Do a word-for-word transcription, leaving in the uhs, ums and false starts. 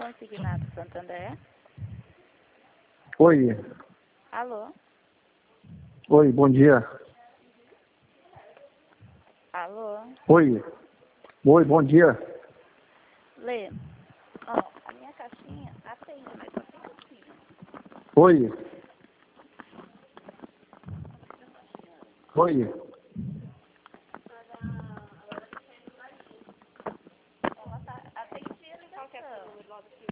Consignado Santander. Oi. Alô? Oi, bom dia. Alô? Oi. Oi, bom dia. Lê. Ó, a minha caixinha atende, mas só tem assim. Oi. Oi. Ela tá, atende a ligação.